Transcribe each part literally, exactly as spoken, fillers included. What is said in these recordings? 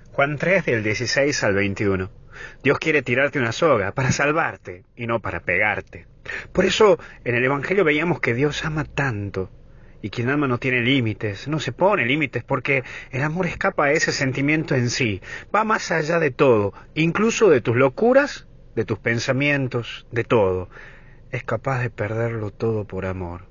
Juan tres del dieciséis al veintiuno. Dios quiere tirarte una soga para salvarte y no para pegarte. Por eso en el Evangelio veíamos que Dios ama tanto. Y quien ama no tiene límites, no se pone límites, porque el amor escapa a ese sentimiento en sí. Va más allá de todo, incluso de tus locuras, de tus pensamientos, de todo. Es capaz de perderlo todo por amor.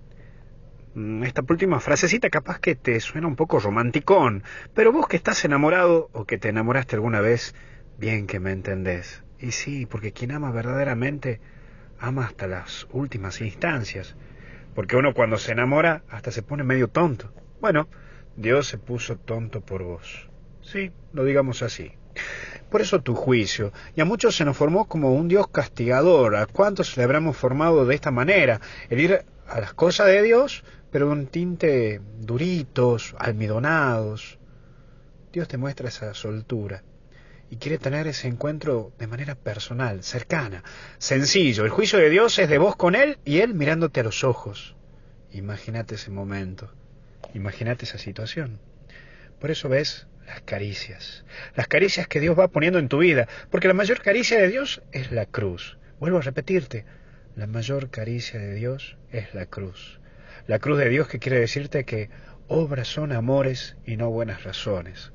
Esta última frasecita capaz que te suena un poco romanticón, pero vos que estás enamorado o que te enamoraste alguna vez, bien que me entendés. Y sí, porque quien ama verdaderamente, ama hasta las últimas instancias. Porque uno cuando se enamora hasta se pone medio tonto. Bueno, Dios se puso tonto por vos. Sí, lo digamos así. Por eso tu juicio. Y a muchos se nos formó como un Dios castigador. ¿A cuántos le habremos formado de esta manera? El ir a las cosas de Dios, pero un tinte duritos, almidonados. Dios te muestra esa soltura. Y quiere tener ese encuentro de manera personal, cercana, sencillo. El juicio de Dios es de vos con Él y Él mirándote a los ojos. Imagínate ese momento, imagínate esa situación. Por eso ves las caricias, las caricias que Dios va poniendo en tu vida, porque la mayor caricia de Dios es la cruz. Vuelvo a repetirte, la mayor caricia de Dios es la cruz. La cruz de Dios que quiere decirte que obras son amores y no buenas razones.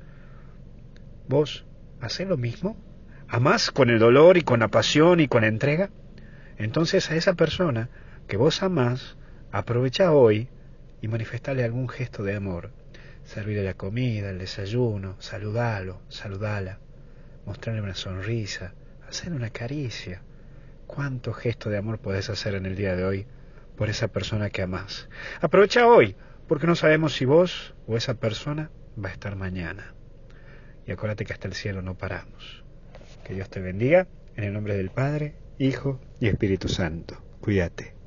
Vos ¿hacés lo mismo? ¿Amás con el dolor y con la pasión y con la entrega? Entonces a esa persona que vos amás, aprovecha hoy y manifestale algún gesto de amor. Servirle la comida, el desayuno, saludalo, saludala, mostrarle una sonrisa, hacerle una caricia. ¿Cuánto gesto de amor podés hacer en el día de hoy por esa persona que amás? Aprovecha hoy, porque no sabemos si vos o esa persona va a estar mañana. Y acuérdate que hasta el cielo no paramos. Que Dios te bendiga, en el nombre del Padre, Hijo y Espíritu Santo. Cuídate.